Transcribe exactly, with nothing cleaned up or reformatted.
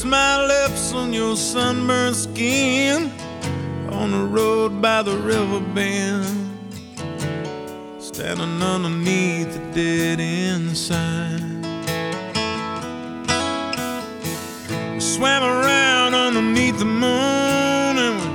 kissed my lips on your sunburned skin on the road by the river bend, standing underneath the dead-end sign. We swam around underneath the moon,